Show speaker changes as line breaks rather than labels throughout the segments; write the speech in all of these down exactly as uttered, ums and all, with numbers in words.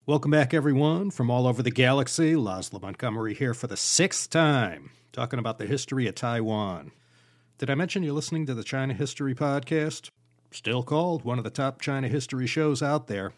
Welcome back, everyone, from all over the galaxy. Laszlo Montgomery here for the sixth time, talking about the history of Taiwan. Did I mention you're listening to the China History Podcast? Still called one of the top China history shows out there.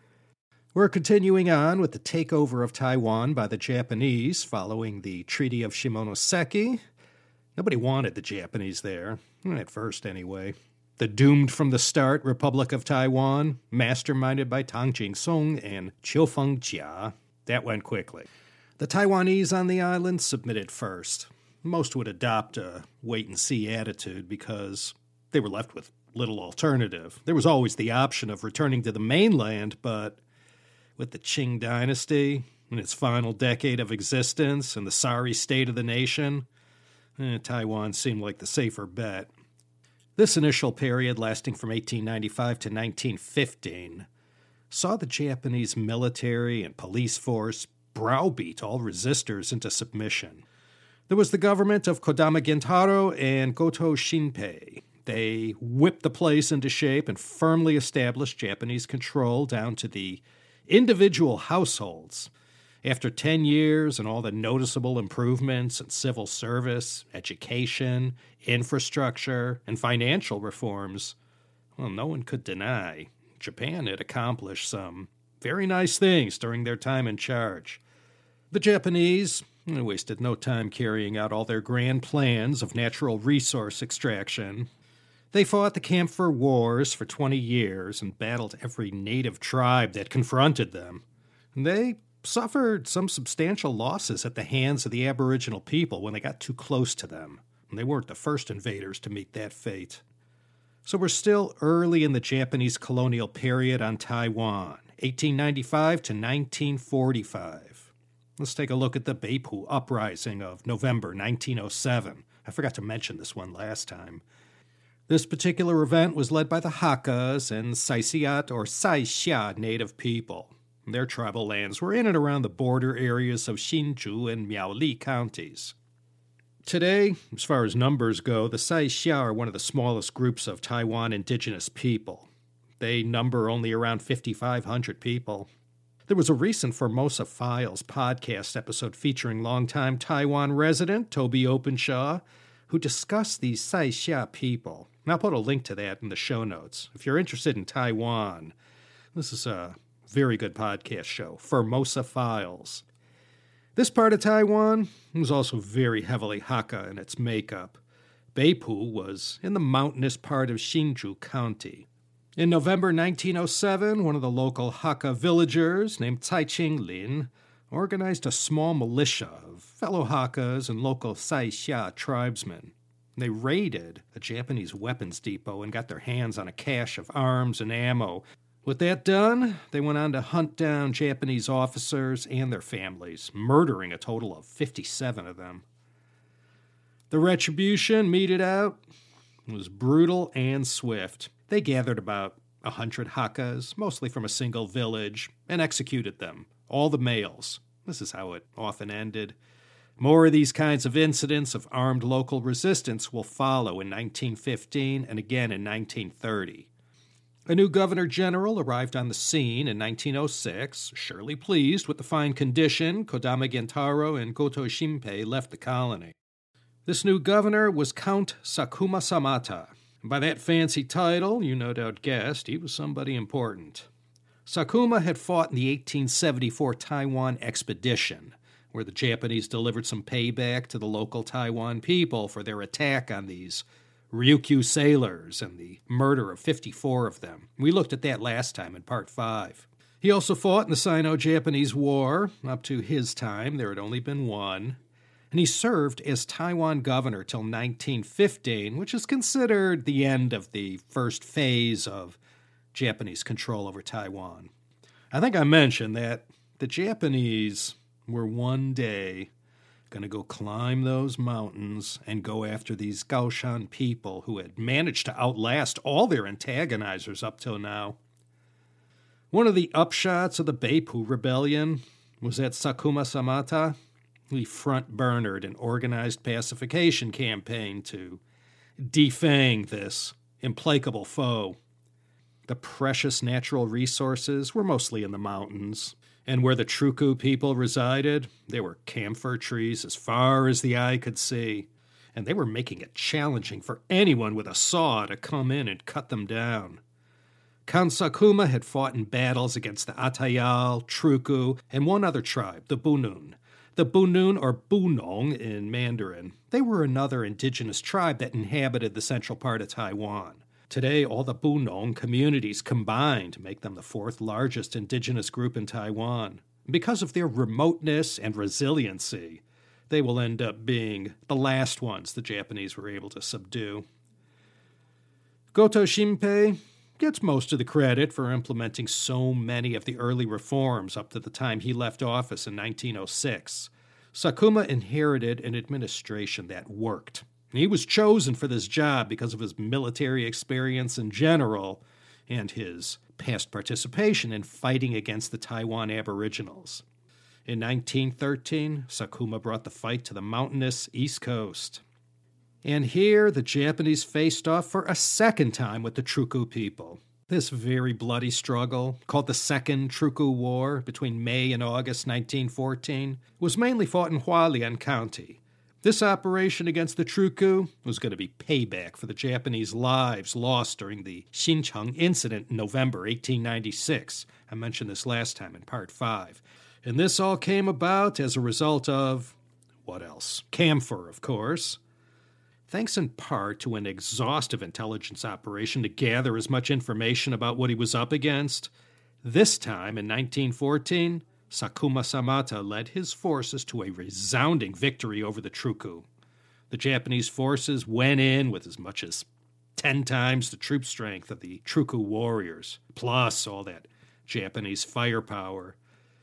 We're continuing on with the takeover of Taiwan by the Japanese following the Treaty of Shimonoseki. Nobody wanted the Japanese there, at first anyway. The doomed-from-the-start Republic of Taiwan, masterminded by Tang Jing-sung and Chiu Feng-jia, that went quickly. The Taiwanese on the island submitted first. Most would adopt a wait-and-see attitude because they were left with little alternative. There was always the option of returning to the mainland, but with the Qing dynasty in its final decade of existence and the sorry state of the nation, eh, Taiwan seemed like the safer bet. This initial period, lasting from eighteen ninety-five to nineteen fifteen, saw the Japanese military and police force browbeat all resistors into submission. There was the government of Kodama Gentaro and Goto Shinpei. They whipped the place into shape and firmly established Japanese control down to the individual households. After ten years and all the noticeable improvements in civil service, education, infrastructure, and financial reforms, well, no one could deny Japan had accomplished some very nice things during their time in charge. The Japanese wasted no time carrying out all their grand plans of natural resource extraction. They fought the Camphor Wars for twenty years and battled every native tribe that confronted them. They suffered some substantial losses at the hands of the Aboriginal people when they got too close to them, and they weren't the first invaders to meet that fate. So we're still early in the Japanese colonial period on Taiwan, eighteen ninety-five to nineteen forty-five. Let's take a look at the Beipu Uprising of November nineteen oh seven. I forgot to mention this one last time. This particular event was led by the Hakkas and Saisiat or Saixia native people. Their tribal lands were in and around the border areas of Hsinchu and Miaoli counties. Today, as far as numbers go, the Saixia are one of the smallest groups of Taiwan indigenous people. They number only around fifty-five hundred people. There was a recent Formosa Files podcast episode featuring longtime Taiwan resident Toby Openshaw, who discussed these Saixia people. And I'll put a link to that in the show notes. If you're interested in Taiwan, this is a very good podcast show, Formosa Files. This part of Taiwan was also very heavily Hakka in its makeup. Beipu was in the mountainous part of Hsinchu County. In November nineteen oh seven, one of the local Hakka villagers named Tsai Ching-lin organized a small militia of fellow Hakkas and local Saixia tribesmen. They raided a Japanese weapons depot and got their hands on a cache of arms and ammo. With that done, they went on to hunt down Japanese officers and their families, murdering a total of fifty-seven of them. The retribution meted out was brutal and swift. They gathered about a hundred Hakkas, mostly from a single village, and executed them, all the males. This is how it often ended. More of these kinds of incidents of armed local resistance will follow in nineteen fifteen and again in nineteen thirty. A new governor-general arrived on the scene in nineteen oh six, surely pleased with the fine condition Kodama Gentaro and Goto Shinpei left the colony. This new governor was Count Sakuma Samata. By that fancy title, you no doubt guessed he was somebody important. Sakuma had fought in the eighteen seventy-four Taiwan expedition, where the Japanese delivered some payback to the local Taiwan people for their attack on these Ryukyu sailors and the murder of fifty-four of them. We looked at that last time in Part five. He also fought in the Sino-Japanese War. Up to his time, there had only been one. And he served as Taiwan governor till nineteen fifteen, which is considered the end of the first phase of Japanese control over Taiwan. I think I mentioned that the Japanese were one day going to go climb those mountains and go after these Gaoshan people who had managed to outlast all their antagonizers up till now. One of the upshots of the Beipu Rebellion was that Sakuma Samata, he front-burnered an organized pacification campaign to defang this implacable foe. The precious natural resources were mostly in the mountains, And where the Truku people resided, there were camphor trees as far as the eye could see, and they were making it challenging for anyone with a saw to come in and cut them down. Count Sakuma had fought in battles against the Atayal, Truku, and one other tribe, the Bunun. The Bunun, or Bunong in Mandarin, they were another indigenous tribe that inhabited the central part of Taiwan. Today, all the Bunong communities combined make them the fourth largest indigenous group in Taiwan. Because of their remoteness and resiliency, they will end up being the last ones the Japanese were able to subdue. Goto Shinpei gets most of the credit for implementing so many of the early reforms up to the time he left office in nineteen oh six. Sakuma inherited an administration that worked. He was chosen for this job because of his military experience in general and his past participation in fighting against the Taiwan Aboriginals. In nineteen thirteen, Sakuma brought the fight to the mountainous East Coast. And here, the Japanese faced off for a second time with the Truku people. This very bloody struggle, called the Second Truku War between May and August nineteen fourteen, was mainly fought in Hualien County. This operation against the Truku was going to be payback for the Japanese lives lost during the Xincheng incident in November eighteen ninety-six. I mentioned this last time in part five. And this all came about as a result of, what else? Camphor, of course. Thanks in part to an exhaustive intelligence operation to gather as much information about what he was up against, this time in nineteen fourteen, Sakuma Samata led his forces to a resounding victory over the Truku. The Japanese forces went in with as much as ten times the troop strength of the Truku warriors, plus all that Japanese firepower.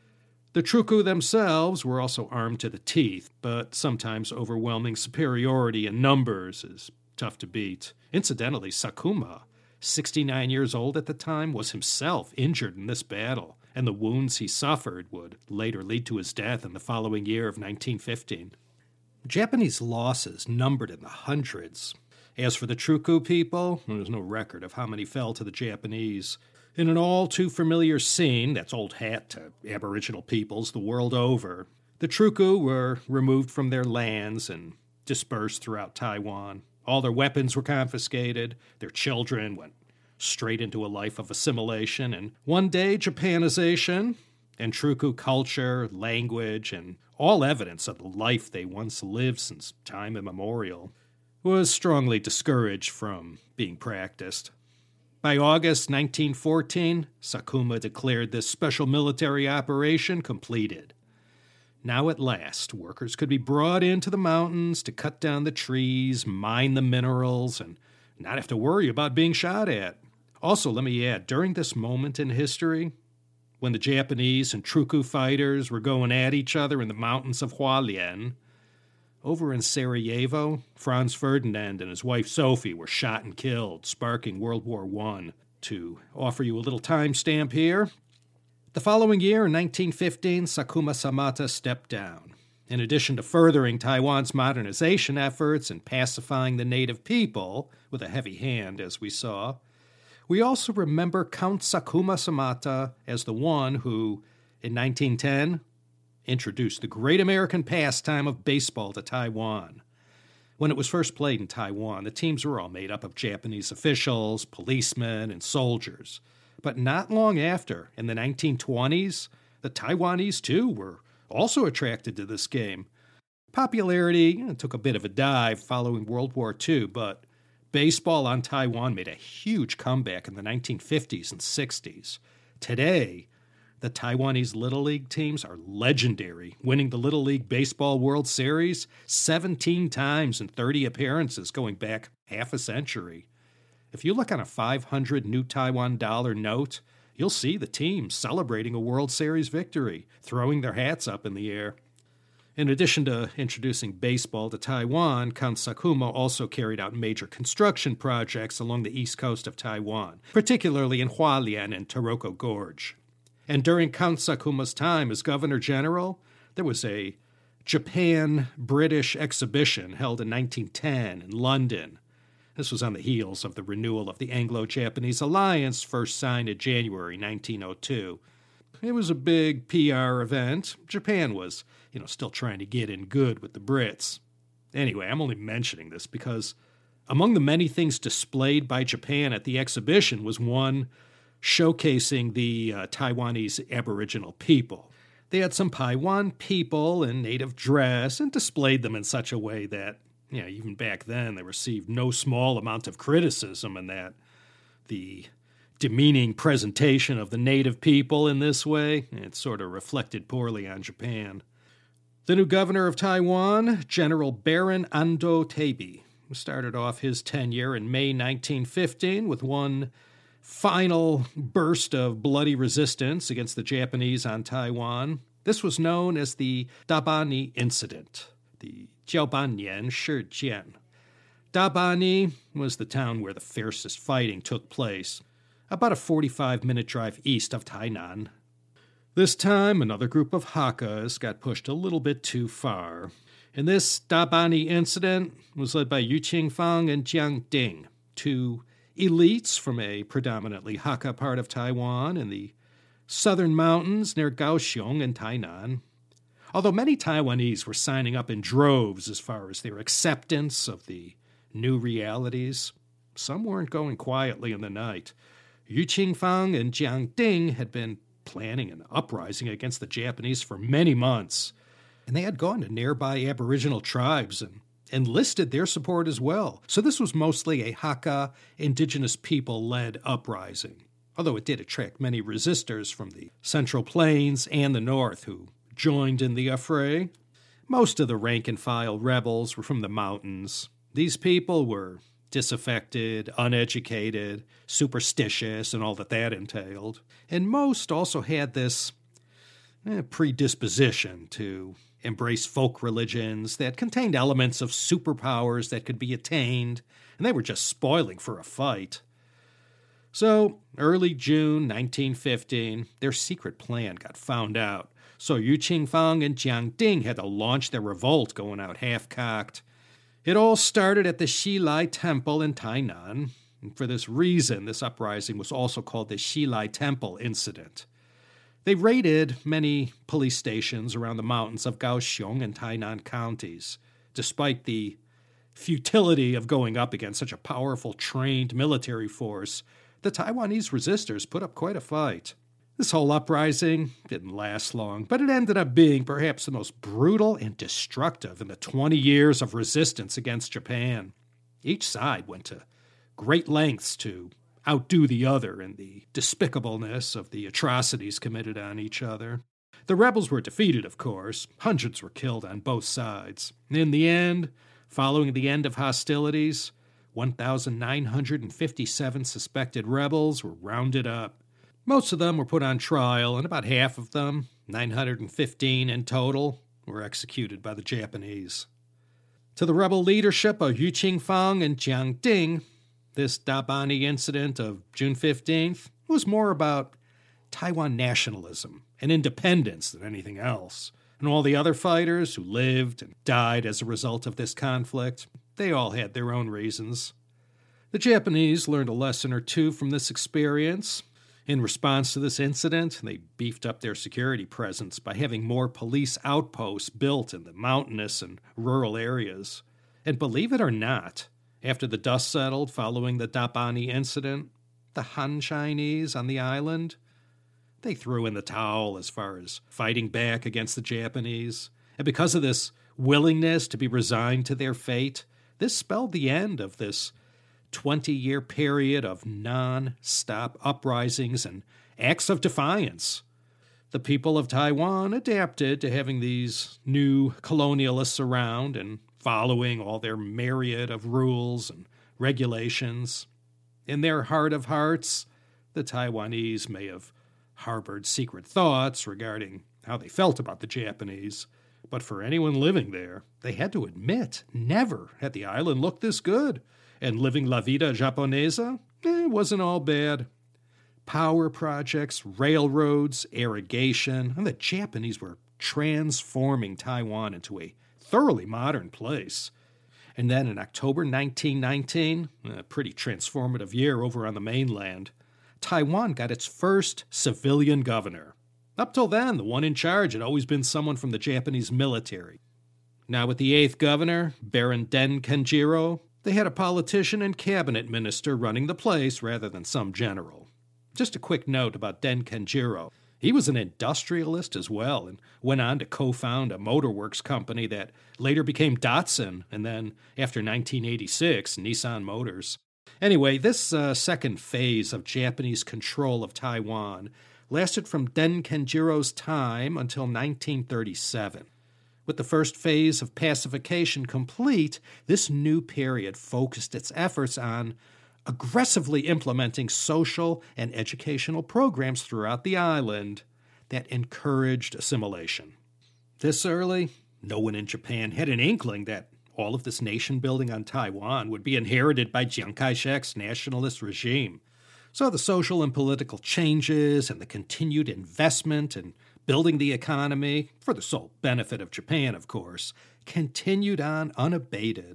The Truku themselves were also armed to the teeth, but sometimes overwhelming superiority in numbers is tough to beat. Incidentally, Sakuma, sixty-nine years old at the time, was himself injured in this battle, and the wounds he suffered would later lead to his death in the following year of nineteen fifteen. Japanese losses numbered in the hundreds. As for the Truku people, there was no record of how many fell to the Japanese. In an all-too-familiar scene that's old hat to Aboriginal peoples the world over, the Truku were removed from their lands and dispersed throughout Taiwan. All their weapons were confiscated, their children went straight into a life of assimilation, and one day Japanization and Truku culture, language, and all evidence of the life they once lived since time immemorial was strongly discouraged from being practiced. By August nineteen fourteen, Sakuma declared this special military operation completed. Now at last, workers could be brought into the mountains to cut down the trees, mine the minerals, and not have to worry about being shot at. Also, let me add, during this moment in history, when the Japanese and Truku fighters were going at each other in the mountains of Hualien, over in Sarajevo, Franz Ferdinand and his wife Sophie were shot and killed, sparking World War One. To offer you a little timestamp here, the following year, in nineteen fifteen, Sakuma Samata stepped down. In addition to furthering Taiwan's modernization efforts and pacifying the native people, with a heavy hand, as we saw, we also remember Count Sakuma Samata as the one who, in nineteen ten, introduced the great American pastime of baseball to Taiwan. When it was first played in Taiwan, the teams were all made up of Japanese officials, policemen, and soldiers. But not long after, in the nineteen twenties, the Taiwanese, too, were also attracted to this game. Popularity you know, took a bit of a dive following World War Two, but baseball on Taiwan made a huge comeback in the nineteen fifties and sixties. Today, the Taiwanese Little League teams are legendary, winning the Little League Baseball World Series seventeen times in thirty appearances going back half a century. If you look on a five hundred new Taiwan dollar note, you'll see the team celebrating a World Series victory, throwing their hats up in the air. In addition to introducing baseball to Taiwan, Count Sakuma also carried out major construction projects along the east coast of Taiwan, particularly in Hualien and Taroko Gorge. And during Count Sakuma's time as Governor General, there was a Japan-British exhibition held in nineteen ten in London. This was on the heels of the renewal of the Anglo-Japanese alliance first signed in January nineteen oh two. it was a big P R event. Japan was, you know, still trying to get in good with the Brits. Anyway, I'm only mentioning this because among the many things displayed by Japan at the exhibition was one showcasing the uh, Taiwanese Aboriginal people. They had some Paiwan people in native dress and displayed them in such a way that, you know, even back then they received no small amount of criticism, and that the demeaning presentation of the native people in this way, it sort of reflected poorly on Japan. The new governor of Taiwan, General Baron Ando Tabi, started off his tenure in May nineteen fifteen with one final burst of bloody resistance against the Japanese on Taiwan. This was known as the Dabani Incident, the Jiaobannian Shijian. Dabani was the town where the fiercest fighting took place, about a forty-five minute drive east of Tainan. This time, another group of Hakkas got pushed a little bit too far, and this Dabani incident was led by Yu Qingfang and Jiang Ding, two elites from a predominantly Hakka part of Taiwan in the southern mountains near Kaohsiung and Tainan. Although many Taiwanese were signing up in droves as far as their acceptance of the new realities, some weren't going quietly in the night. Yu Qingfang and Jiang Ding had been planning an uprising against the Japanese for many months, and they had gone to nearby Aboriginal tribes and enlisted their support as well. So this was mostly a Hakka, indigenous people-led uprising, although it did attract many resistors from the Central Plains and the North who joined in the affray. Most of the rank-and-file rebels were from the mountains. These people were disaffected, uneducated, superstitious, and all that that entailed. And most also had this eh, predisposition to embrace folk religions that contained elements of superpowers that could be attained, and they were just spoiling for a fight. So, early June nineteen fifteen, their secret plan got found out. So Yu Qingfang and Jiang Ding had to launch their revolt, going out half-cocked. It all started at the Xilai Temple in Tainan, and for this reason, this uprising was also called the Xilai Temple Incident. They raided many police stations around the mountains of Kaohsiung and Tainan counties. Despite the futility of going up against such a powerful, trained military force, the Taiwanese resistors put up quite a fight. This whole uprising didn't last long, but it ended up being perhaps the most brutal and destructive in the twenty years of resistance against Japan. Each side went to great lengths to outdo the other in the despicableness of the atrocities committed on each other. The rebels were defeated, of course. Hundreds were killed on both sides. In the end, following the end of hostilities, one thousand nine hundred fifty-seven suspected rebels were rounded up. Most of them were put on trial, and about half of them, nine hundred fifteen in total, were executed by the Japanese. To the rebel leadership of Yu Qingfang and Jiang Ding, this Dabani incident of June fifteenth was more about Taiwan nationalism and independence than anything else. And all the other fighters who lived and died as a result of this conflict, they all had their own reasons. The Japanese learned a lesson or two from this experience. In response to this incident, they beefed up their security presence by having more police outposts built in the mountainous and rural areas. And believe it or not, after the dust settled following the Dabani incident, the Han Chinese on the island, they threw in the towel as far as fighting back against the Japanese. And because of this willingness to be resigned to their fate, this spelled the end of this twenty-year period of non-stop uprisings and acts of defiance. The people of Taiwan adapted to having these new colonialists around and following all their myriad of rules and regulations. In their heart of hearts, the Taiwanese may have harbored secret thoughts regarding how they felt about the Japanese, but for anyone living there, they had to admit never had the island looked this good. And living la vida japonesa, eh, wasn't all bad. Power projects, railroads, irrigation, and the Japanese were transforming Taiwan into a thoroughly modern place. And then in October nineteen nineteen, a pretty transformative year over on the mainland, Taiwan got its first civilian governor. Up till then, the one in charge had always been someone from the Japanese military. Now with the eighth governor, Baron Den Kenjiro, they had a politician and cabinet minister running the place rather than some general. Just a quick note about Den Kenjiro. He was an industrialist as well and went on to co-found a motorworks company that later became Datsun and then, after nineteen eighty-six, Nissan Motors. Anyway, this uh, second phase of Japanese control of Taiwan lasted from Den Kenjiro's time until nineteen thirty-seven. With the first phase of pacification complete, this new period focused its efforts on aggressively implementing social and educational programs throughout the island that encouraged assimilation. This early, no one in Japan had an inkling that all of this nation-building on Taiwan would be inherited by Chiang Kai-shek's nationalist regime. So the social and political changes and the continued investment in building the economy, for the sole benefit of Japan, of course, continued on unabated.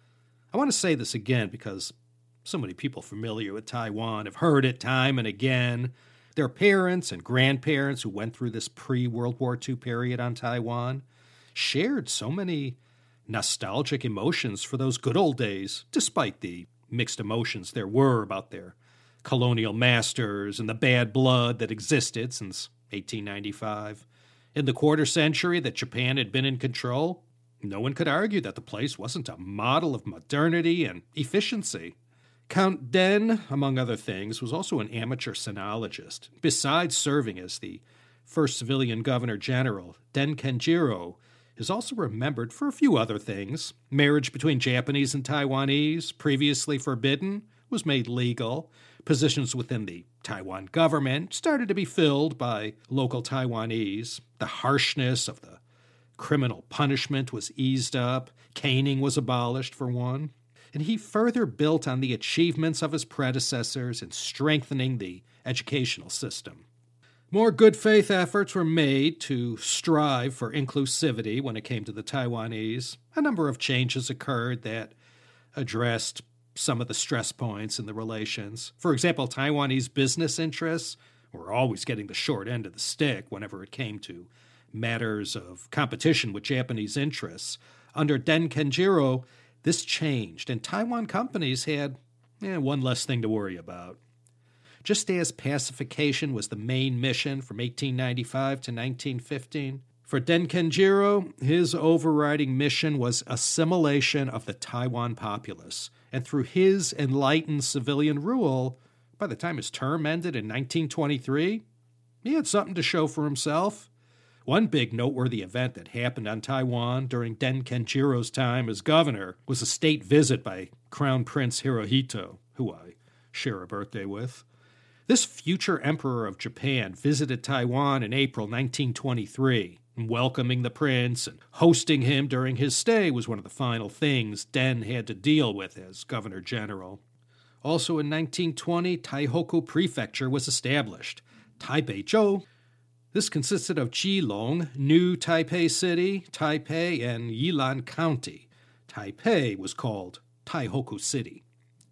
I want to say this again because so many people familiar with Taiwan have heard it time and again. Their parents and grandparents who went through this pre-World War Two period on Taiwan shared so many nostalgic emotions for those good old days, despite the mixed emotions there were about their colonial masters and the bad blood that existed since eighteen ninety-five. In the quarter century that Japan had been in control, no one could argue that the place wasn't a model of modernity and efficiency. Count Den, among other things, was also an amateur sinologist. Besides serving as the first civilian governor-general, Den Kenjiro is also remembered for a few other things. Marriage between Japanese and Taiwanese, previously forbidden, was made legal. Positions within the Taiwan government started to be filled by local Taiwanese. The harshness of the criminal punishment was eased up. Caning was abolished, for one. And he further built on the achievements of his predecessors in strengthening the educational system. More good faith efforts were made to strive for inclusivity when it came to the Taiwanese. A number of changes occurred that addressed some of the stress points in the relations. For example, Taiwanese business interests were always getting the short end of the stick whenever it came to matters of competition with Japanese interests. Under Den Kenjiro, this changed, and Taiwan companies had eh, one less thing to worry about. Just as pacification was the main mission from eighteen ninety-five to nineteen fifteen, for Den Kenjiro, his overriding mission was assimilation of the Taiwan populace. And through his enlightened civilian rule, by the time his term ended in nineteen twenty-three, he had something to show for himself. One big noteworthy event that happened on Taiwan during Den Kenjiro's time as governor was a state visit by Crown Prince Hirohito, who I share a birthday with. This future emperor of Japan visited Taiwan in April nineteen twenty-three. Welcoming the prince and hosting him during his stay was one of the final things Den had to deal with as governor general. Also in nineteen twenty, Taihoku Prefecture was established. Taipei-zhou. This consisted of Keelung, New Taipei City, Taipei, and Yilan County. Taipei was called Taihoku City.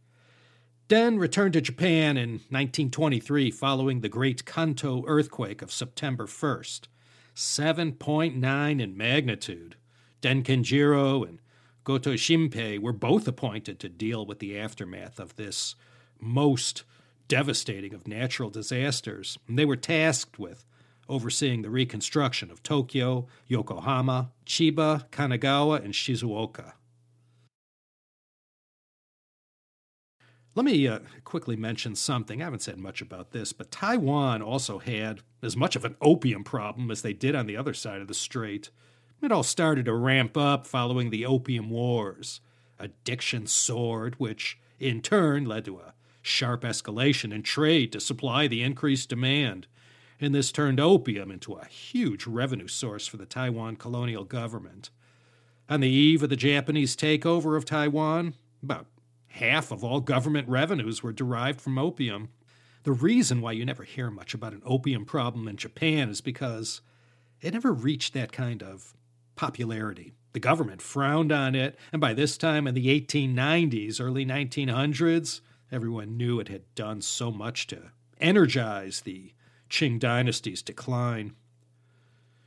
Den returned to Japan in nineteen twenty-three following the Great Kanto earthquake of September first. seven point nine in magnitude. Den Kenjiro and Goto Shimpei were both appointed to deal with the aftermath of this most devastating of natural disasters. And they were tasked with overseeing the reconstruction of Tokyo, Yokohama, Chiba, Kanagawa, and Shizuoka. Let me uh, quickly mention something. I haven't said much about this, but Taiwan also had as much of an opium problem as they did on the other side of the strait. It all started to ramp up following the Opium Wars. Addiction soared, which in turn led to a sharp escalation in trade to supply the increased demand. And this turned opium into a huge revenue source for the Taiwan colonial government. On the eve of the Japanese takeover of Taiwan, about half of all government revenues were derived from opium. The reason why you never hear much about an opium problem in Japan is because it never reached that kind of popularity. The government frowned on it, and by this time in the eighteen nineties, early nineteen hundreds, everyone knew it had done so much to energize the Qing dynasty's decline.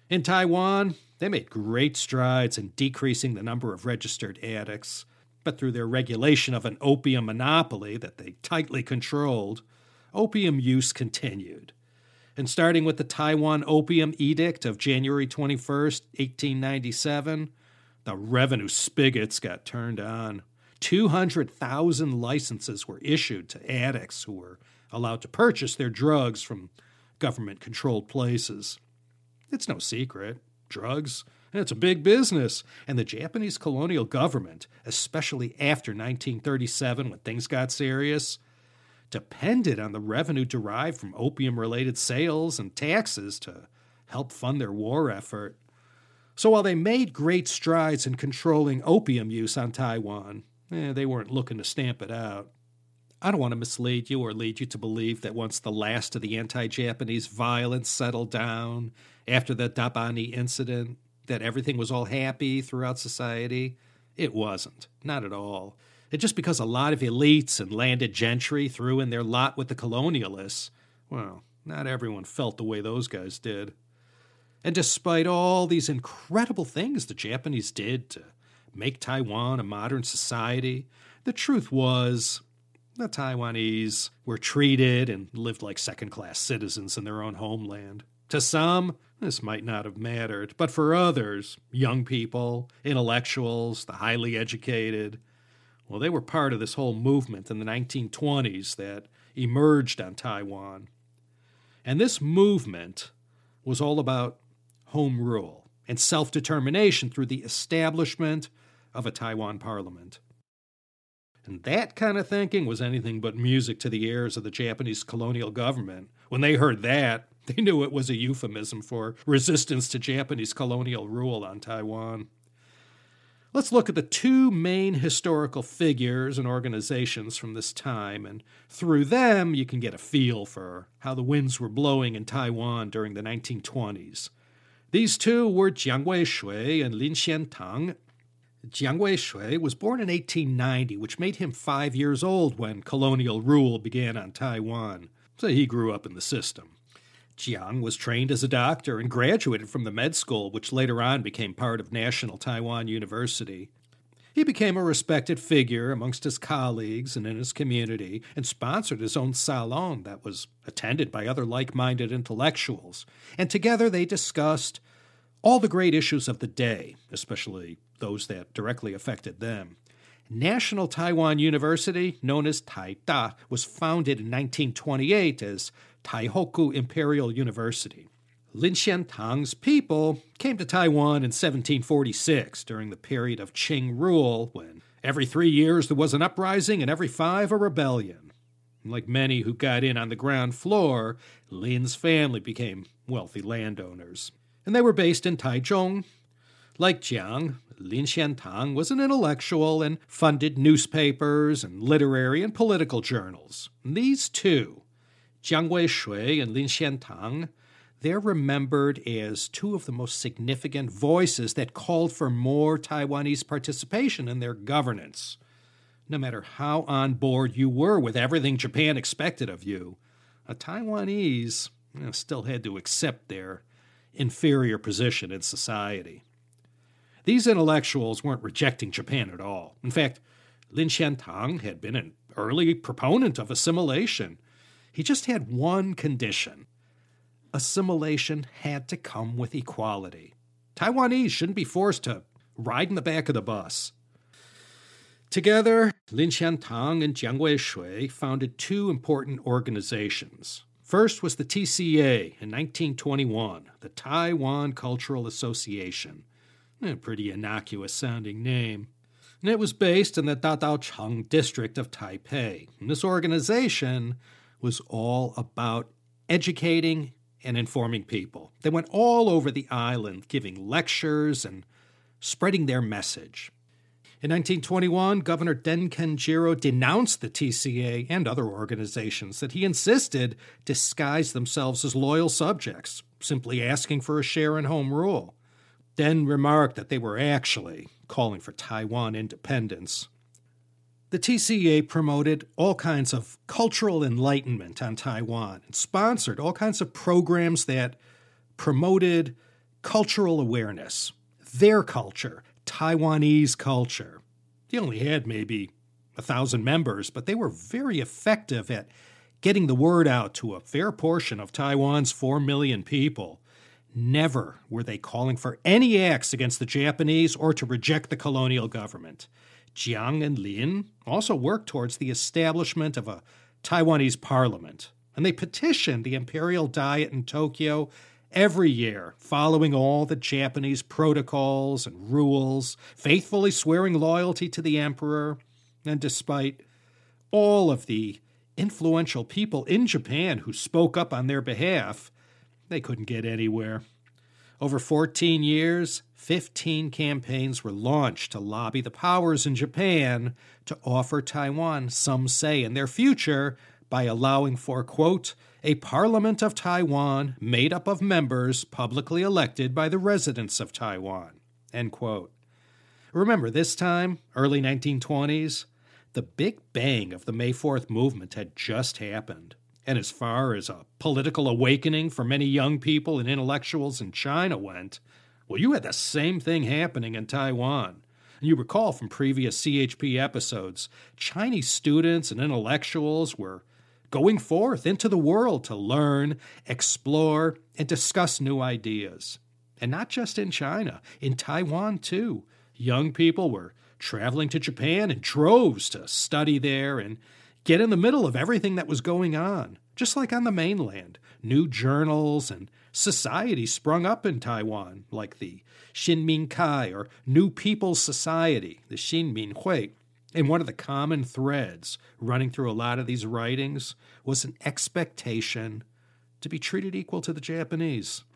In Taiwan, they made great strides in decreasing the number of registered addicts, but through their regulation of an opium monopoly that they tightly controlled, opium use continued. And starting with the Taiwan Opium Edict of January twenty-first, eighteen ninety-seven, the revenue spigots got turned on. two hundred thousand licenses were issued to addicts who were allowed to purchase their drugs from government-controlled places. It's no secret. Drugs, it's a big business, and the Japanese colonial government, especially after nineteen thirty-seven when things got serious, depended on the revenue derived from opium-related sales and taxes to help fund their war effort. So while they made great strides in controlling opium use on Taiwan, eh, they weren't looking to stamp it out. I don't want to mislead you or lead you to believe that once the last of the anti-Japanese violence settled down after the Dabani incident, that everything was all happy throughout society. It wasn't. Not at all. And just because a lot of elites and landed gentry threw in their lot with the colonialists, well, not everyone felt the way those guys did. And despite all these incredible things the Japanese did to make Taiwan a modern society, the truth was the Taiwanese were treated and lived like second-class citizens in their own homeland. To some, this might not have mattered, but for others, young people, intellectuals, the highly educated, well, they were part of this whole movement in the nineteen twenties that emerged on Taiwan. And this movement was all about home rule and self-determination through the establishment of a Taiwan parliament. And that kind of thinking was anything but music to the ears of the Japanese colonial government. When they heard that, they knew it was a euphemism for resistance to Japanese colonial rule on Taiwan. Let's look at the two main historical figures and organizations from this time, and through them you can get a feel for how the winds were blowing in Taiwan during the nineteen twenties. These two were Jiang Weishui and Lin Xiantang. Jiang Weishui was born in eighteen ninety, which made him five years old when colonial rule began on Taiwan, so he grew up in the system. Jiang was trained as a doctor and graduated from the med school, which later on became part of National Taiwan University. He became a respected figure amongst his colleagues and in his community, and sponsored his own salon that was attended by other like-minded intellectuals. And together they discussed all the great issues of the day, especially those that directly affected them. National Taiwan University, known as Taida, was founded in nineteen twenty-eight as Taihoku Imperial University. Lin Xiantang's people came to Taiwan in seventeen forty-six during the period of Qing rule, when every three years there was an uprising and every five a rebellion. Like many who got in on the ground floor, Lin's family became wealthy landowners. And they were based in Taichung. Like Jiang, Lin Xiantang was an intellectual and funded newspapers and literary and political journals. And these two, Jiang Weishui and Lin Xiantang, they're remembered as two of the most significant voices that called for more Taiwanese participation in their governance. No matter how on board you were with everything Japan expected of you, a Taiwanese you know, still had to accept their inferior position in society. These intellectuals weren't rejecting Japan at all. In fact, Lin Xiantang had been an early proponent of assimilation. He just had one condition. Assimilation had to come with equality. Taiwanese shouldn't be forced to ride in the back of the bus. Together, Lin Xiantang and Jiang Weishui founded two important organizations. First was the T C A in nineteen twenty-one, the Taiwan Cultural Association. A pretty innocuous-sounding name. And it was based in the Dadaocheng district of Taipei. And this organization was all about educating and informing people. They went all over the island giving lectures and spreading their message. In nineteen twenty-one, Governor Den Kenjiro denounced the T C A and other organizations that he insisted disguised themselves as loyal subjects, simply asking for a share in home rule. Den remarked that they were actually calling for Taiwan independence. The T C A promoted all kinds of cultural enlightenment on Taiwan and sponsored all kinds of programs that promoted cultural awareness. Their culture, Taiwanese culture. They only had maybe a thousand members, but they were very effective at getting the word out to a fair portion of Taiwan's four million people. Never were they calling for any acts against the Japanese or to reject the colonial government. Jiang and Lin also worked towards the establishment of a Taiwanese parliament, and they petitioned the Imperial Diet in Tokyo every year, following all the Japanese protocols and rules, faithfully swearing loyalty to the emperor, and despite all of the influential people in Japan who spoke up on their behalf, they couldn't get anywhere. Over fourteen years, fifteen campaigns were launched to lobby the powers in Japan to offer Taiwan some say in their future by allowing for, quote, a Parliament of Taiwan made up of members publicly elected by the residents of Taiwan, end quote. Remember, this time, early nineteen twenties, the Big Bang of the May fourth movement had just happened. And as far as a political awakening for many young people and intellectuals in China went, well, you had the same thing happening in Taiwan. And you recall from previous C H P episodes, Chinese students and intellectuals were going forth into the world to learn, explore, and discuss new ideas. And not just in China, in Taiwan too. Young people were traveling to Japan in droves to study there and get in the middle of everything that was going on. Just like on the mainland, new journals and societies sprung up in Taiwan, like the Xinminkai or New People's Society, the Xinminhui. And one of the common threads running through a lot of these writings was an expectation to be treated equal to the Japanese.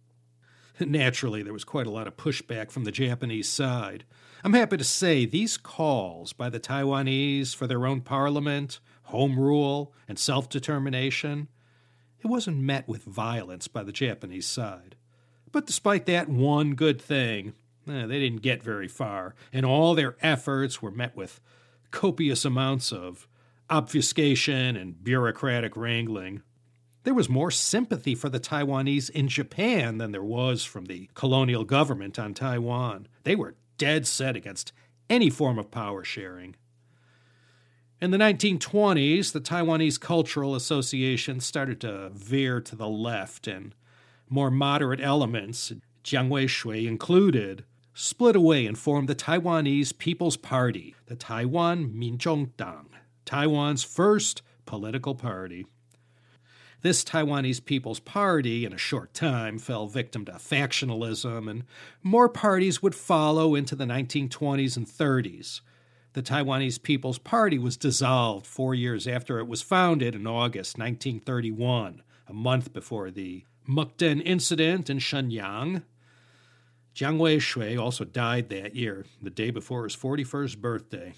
Naturally, there was quite a lot of pushback from the Japanese side. I'm happy to say these calls by the Taiwanese for their own parliament, home rule, and self-determination, it wasn't met with violence by the Japanese side. But despite that one good thing, eh, they didn't get very far, and all their efforts were met with copious amounts of obfuscation and bureaucratic wrangling. There was more sympathy for the Taiwanese in Japan than there was from the colonial government on Taiwan. They were dead set against any form of power sharing. In the nineteen twenties, the Taiwanese Cultural Association started to veer to the left, and more moderate elements, Jiang Weishui included, split away and formed the Taiwanese People's Party, the Taiwan Minzhongdang, Taiwan's first political party. This Taiwanese People's Party, in a short time, fell victim to factionalism, and more parties would follow into the nineteen twenties and thirties. The Taiwanese People's Party was dissolved four years after it was founded in August nineteen thirty-one, a month before the Mukden incident in Shenyang. Jiang Weishui also died that year, the day before his forty-first birthday.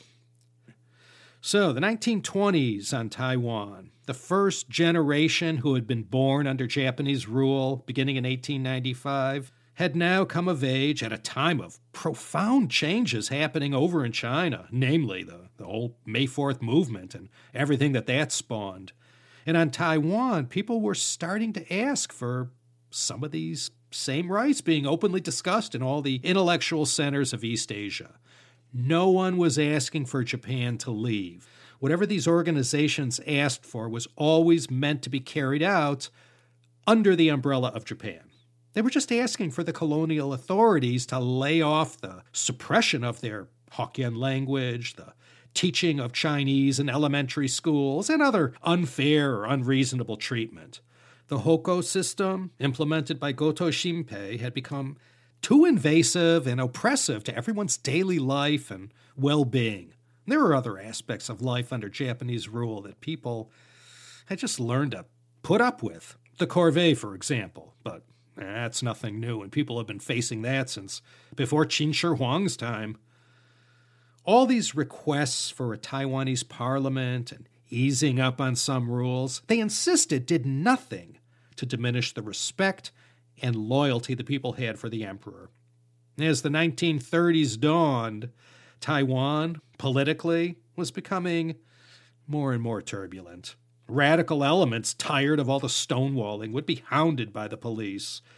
So, the nineteen twenties on Taiwan, the first generation who had been born under Japanese rule beginning in eighteen ninety-five, had now come of age at a time of profound changes happening over in China, namely the, the whole May fourth movement and everything that that spawned. And on Taiwan, people were starting to ask for some of these same rights being openly discussed in all the intellectual centers of East Asia. No one was asking for Japan to leave. Whatever these organizations asked for was always meant to be carried out under the umbrella of Japan. They were just asking for the colonial authorities to lay off the suppression of their Hokkien language, the teaching of Chinese in elementary schools, and other unfair or unreasonable treatment. The Hoko system, implemented by Goto Shinpei, had become too invasive and oppressive to everyone's daily life and well-being. There were other aspects of life under Japanese rule that people had just learned to put up with. The corvée, for example, but that's nothing new, and people have been facing that since before Qin Shi Huang's time. All these requests for a Taiwanese parliament and easing up on some rules, they insisted did nothing to diminish the respect and loyalty the people had for the emperor. As the nineteen thirties dawned, Taiwan, politically, was becoming more and more turbulent. Radical elements, tired of all the stonewalling, would be hounded by the police.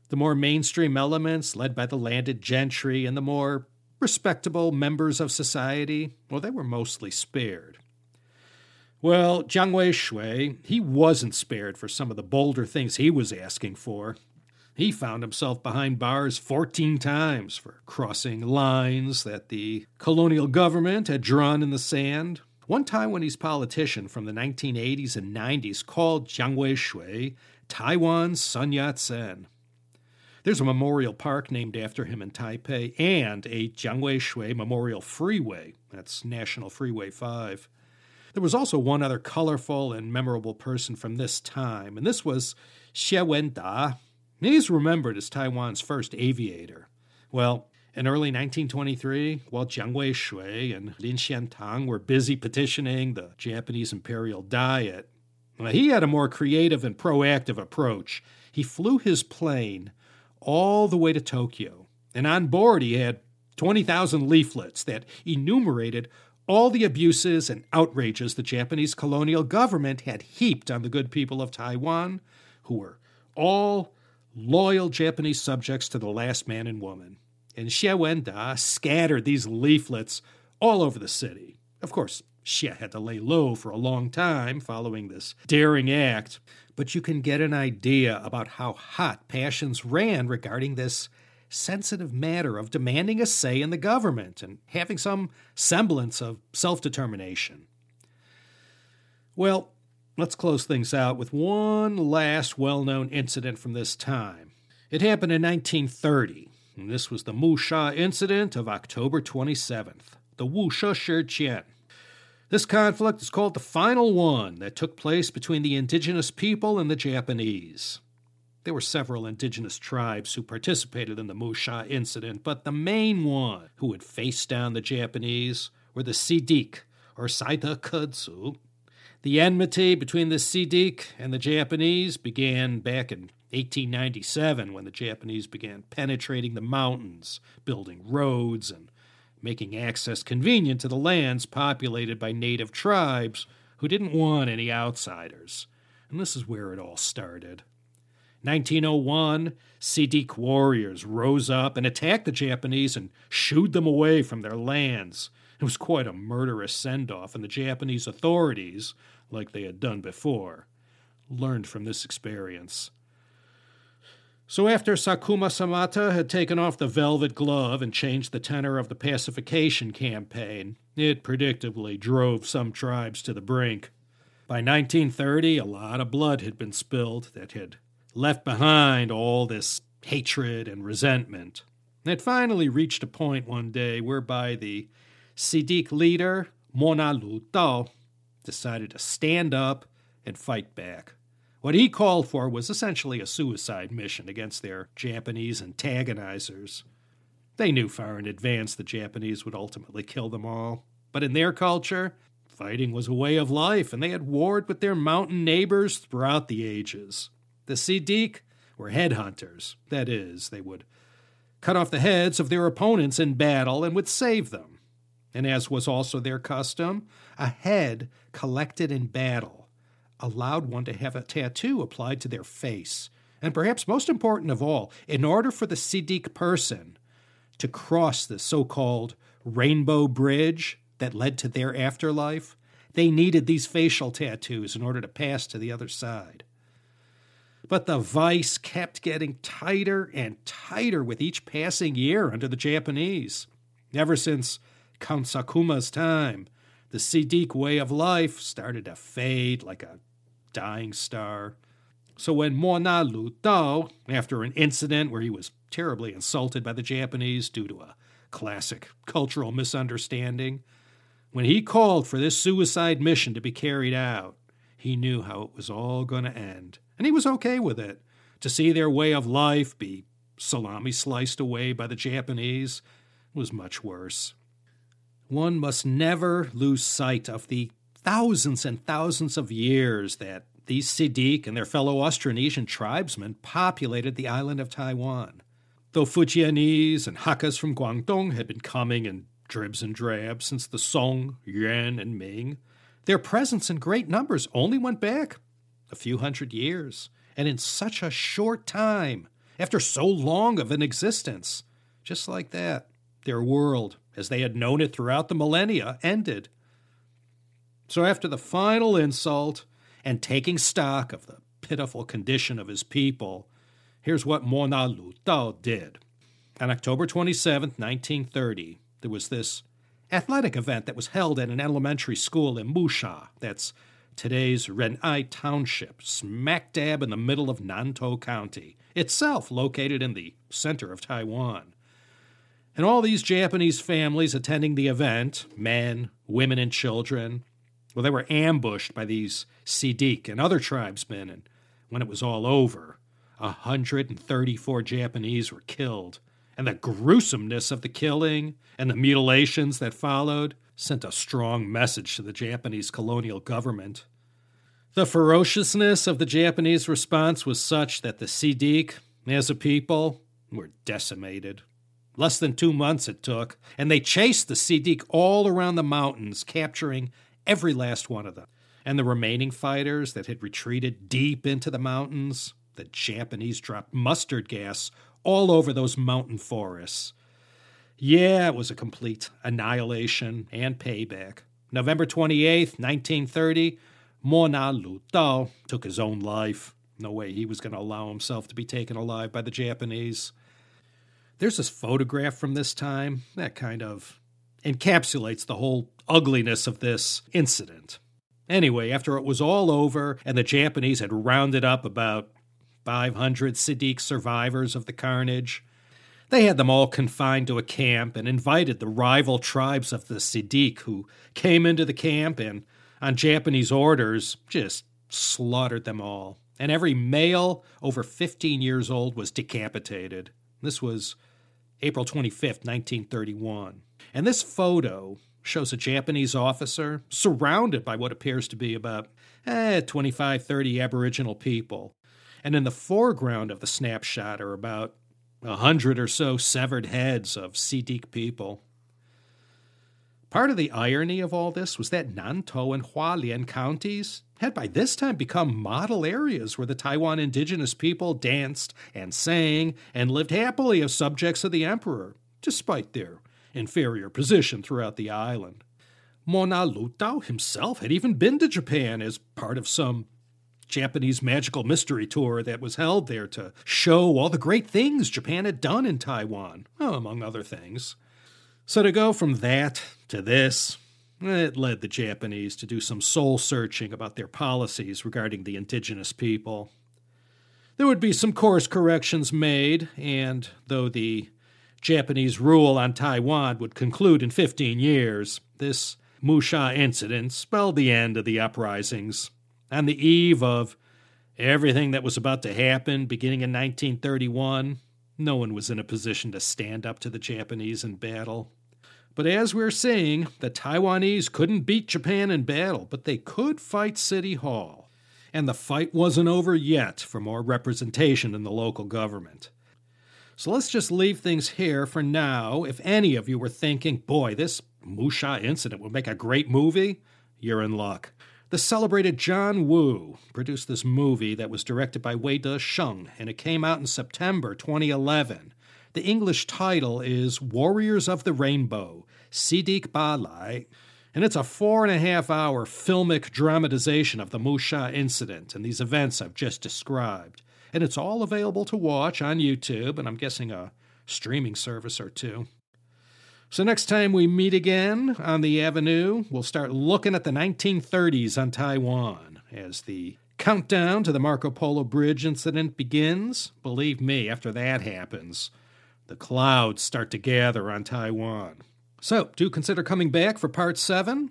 The more mainstream elements, led by the landed gentry and the more respectable members of society, well, they were mostly spared. Well, Jiang Weishui, he wasn't spared for some of the bolder things he was asking for. He found himself behind bars fourteen times for crossing lines that the colonial government had drawn in the sand. One Taiwanese politician from the nineteen eighties and nineties called Jiang Weishui Taiwan's Sun Yat-sen. There's a memorial park named after him in Taipei and a Jiang Weishui Memorial Freeway. That's National Freeway five. There was also one other colorful and memorable person from this time, and this was Xie Wenda. He's remembered as Taiwan's first aviator. Well, in early nineteen twenty-three, while Jiang Weishui and Lin Xiantang were busy petitioning the Japanese imperial diet, well, he had a more creative and proactive approach. He flew his plane all the way to Tokyo, and on board he had twenty thousand leaflets that enumerated all the abuses and outrages the Japanese colonial government had heaped on the good people of Taiwan, who were all loyal Japanese subjects to the last man and woman. And Xie Wenda scattered these leaflets all over the city. Of course, Xie had to lay low for a long time following this daring act, but you can get an idea about how hot passions ran regarding this sensitive matter of demanding a say in the government and having some semblance of self-determination. Well, let's close things out with one last well-known incident from this time. It happened in nineteen thirty, and this was the Musha incident of October twenty-seventh, the Wusha Shijian. This conflict is called the final one that took place between the indigenous people and the Japanese. There were several indigenous tribes who participated in the Musha incident, but the main one who would face down the Japanese were the Siddiq, or Saida Kudzu. The enmity between the Siddiq and the Japanese began back in eighteen ninety-seven when the Japanese began penetrating the mountains, building roads, and making access convenient to the lands populated by native tribes who didn't want any outsiders. And this is where it all started. nineteen oh one, Siddiq warriors rose up and attacked the Japanese and shooed them away from their lands. It was quite a murderous send-off, and the Japanese authorities, like they had done before, learned from this experience. So after Sakuma Samata had taken off the velvet glove and changed the tenor of the pacification campaign, it predictably drove some tribes to the brink. By nineteen thirty, a lot of blood had been spilled that had left behind all this hatred and resentment. It finally reached a point one day whereby the Siddiq leader, Mona Lu Dao, decided to stand up and fight back. What he called for was essentially a suicide mission against their Japanese antagonizers. They knew far in advance the Japanese would ultimately kill them all, but in their culture, fighting was a way of life, and they had warred with their mountain neighbors throughout the ages. The Siddiq were headhunters. That is, they would cut off the heads of their opponents in battle and would save them. And as was also their custom, a head collected in battle allowed one to have a tattoo applied to their face. And perhaps most important of all, in order for the Siddiq person to cross the so-called rainbow bridge that led to their afterlife, they needed these facial tattoos in order to pass to the other side. But the vice kept getting tighter and tighter with each passing year under the Japanese. Ever since Count Sakuma's time, the Siddiq way of life started to fade like a dying star. So when Mona Lu Dao, after an incident where he was terribly insulted by the Japanese due to a classic cultural misunderstanding, when he called for this suicide mission to be carried out, he knew how it was all going to end. And he was okay with it. To see their way of life be salami sliced away by the Japanese was much worse. One must never lose sight of the thousands and thousands of years that these Siddiq and their fellow Austronesian tribesmen populated the island of Taiwan. Though Fujianese and Hakkas from Guangdong had been coming in dribs and drabs since the Song, Yuan, and Ming, their presence in great numbers only went back a few hundred years, and in such a short time, after so long of an existence. Just like that, their world, as they had known it throughout the millennia, ended. So after the final insult and taking stock of the pitiful condition of his people, here's what Mona Lu Dao did. On October twenty-seventh, nineteen thirty, there was this athletic event that was held at an elementary school in Musha, that's today's Ren'ai Township, smack dab in the middle of Nantou County, itself located in the center of Taiwan. And all these Japanese families attending the event, men, women, and children, well, they were ambushed by these Siddiq and other tribesmen, and when it was all over, one hundred thirty-four Japanese were killed, and the gruesomeness of the killing and the mutilations that followed sent a strong message to the Japanese colonial government. The ferociousness of the Japanese response was such that the Siddiq, as a people, were decimated. Less than two months it took, and they chased the Siddiq all around the mountains, capturing every last one of them. And the remaining fighters that had retreated deep into the mountains, the Japanese dropped mustard gas all over those mountain forests. Yeah, it was a complete annihilation and payback. November twenty-eighth, nineteen thirty, Mona Lu Dao took his own life. No way he was going to allow himself to be taken alive by the Japanese. There's this photograph from this time that kind of encapsulates the whole ugliness of this incident. Anyway, after it was all over and the Japanese had rounded up about five hundred Siddiq survivors of the carnage, they had them all confined to a camp and invited the rival tribes of the Siddiq, who came into the camp and, on Japanese orders, just slaughtered them all. And every male over fifteen years old was decapitated. This was April twenty-fifth, nineteen thirty-one. And this photo shows a Japanese officer surrounded by what appears to be about eh, twenty-five, thirty Aboriginal people. And in the foreground of the snapshot are about a hundred or so severed heads of Siddiq people. Part of the irony of all this was that Nantou and Hualien counties had by this time become model areas where the Taiwan indigenous people danced and sang and lived happily as subjects of the emperor, despite their inferior position throughout the island. Mona Lu Dao himself had even been to Japan as part of some Japanese magical mystery tour that was held there to show all the great things Japan had done in Taiwan, among other things. So to go from that to this, it led the Japanese to do some soul-searching about their policies regarding the indigenous people. There would be some course corrections made, and though the Japanese rule on Taiwan would conclude in fifteen years, this Musha incident spelled the end of the uprisings. On the eve of everything that was about to happen, beginning in nineteen thirty-one, no one was in a position to stand up to the Japanese in battle. But as we're seeing, the Taiwanese couldn't beat Japan in battle, but they could fight City Hall. And the fight wasn't over yet for more representation in the local government. So let's just leave things here for now. If any of you were thinking, boy, this Musha incident would make a great movie, you're in luck. The celebrated John Woo produced this movie that was directed by Wei De-sheng, and it came out in September twenty eleven. The English title is Warriors of the Rainbow, Siddiq Balai, and it's a four and a half hour filmic dramatization of the Musha incident and these events I've just described. And it's all available to watch on YouTube, and I'm guessing a streaming service or two. So next time we meet again on the Avenue, we'll start looking at the nineteen thirties on Taiwan as the countdown to the Marco Polo Bridge incident begins. Believe me, after that happens, the clouds start to gather on Taiwan. So, do consider coming back for part seven.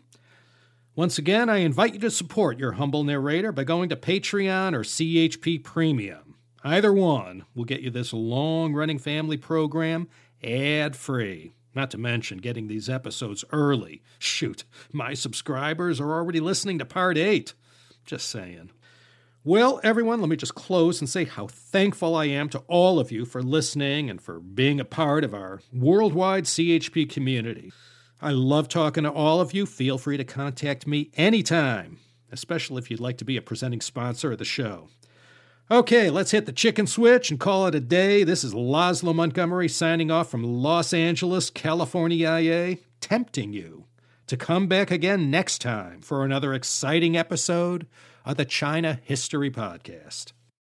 Once again, I invite you to support your humble narrator by going to Patreon or C H P Premium. Either one will get you this long-running family program ad-free. Not to mention getting these episodes early. Shoot, my subscribers are already listening to part eight. Just saying. Well, everyone, let me just close and say how thankful I am to all of you for listening and for being a part of our worldwide C H P community. I love talking to all of you. Feel free to contact me anytime, especially if you'd like to be a presenting sponsor of the show. Okay, let's hit the chicken switch and call it a day. This is Laszlo Montgomery signing off from Los Angeles, California, tempting you to come back again next time for another exciting episode of the China History Podcast.